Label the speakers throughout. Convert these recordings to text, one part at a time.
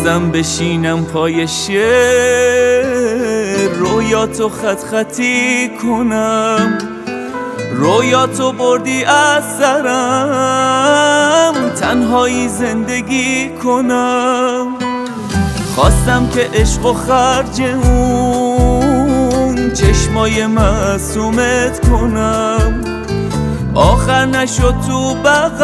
Speaker 1: خواستم بشینم پای شعر، رویاتو خط خطی کنم، رویاتو بردی از سرم، تنهایی زندگی کنم. خواستم که عشق و خرج اون چشمای معصومت کنم، آخر نشد تو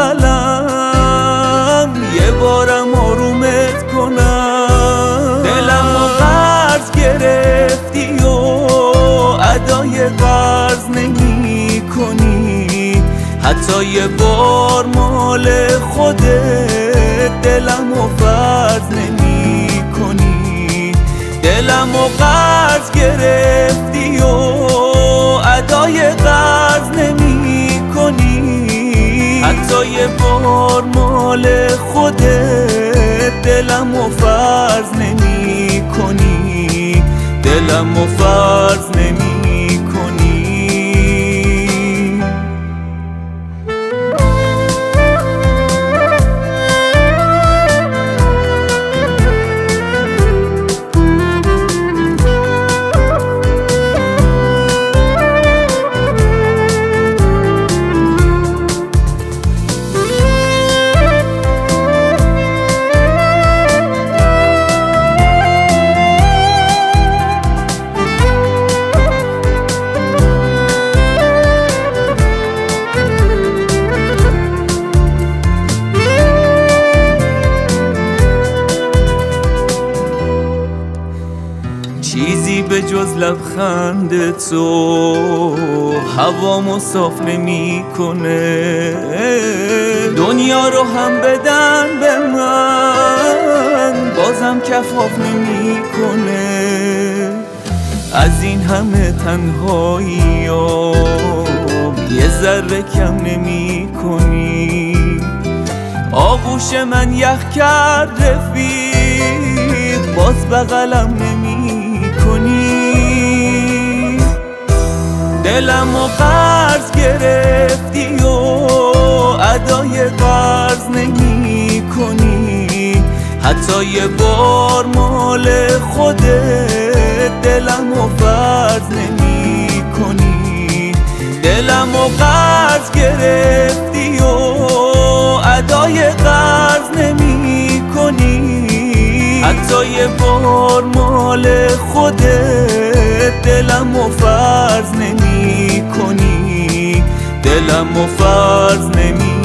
Speaker 1: بغلم یه بارم آرومت کنم. دلمو قرض گرفتی و ادای قرض نمی کنی، حتی یه بار مال خودت دلمو فرض نمی کنی. دلمو قرض گرفتی و ادای قرض نمی کنی، حتی یه بار مال خودت دلمو فرض نمی کنی، دلمو فرض نمی کنی. چیزی به جز لبخند تو هوامو صاف نمی کنه، دنیا رو هم بدن به من بازم کفاف نمی کنه. از این همه تنهایی یه ذره کم نمی کنی، آغوش من یخ کرد رفیق باز بغلم نمی کنی. دلمو قرض گرفتی و ادای قرض نمی کنی، حتی یه بار مال خودت دلمو فرض نمی کنی. دلمو قرض گرفتی و ادای قرض نمی کنی، حتی یه بار مال خودت دلمو فرض نمی کنی، دلمو فرض نمی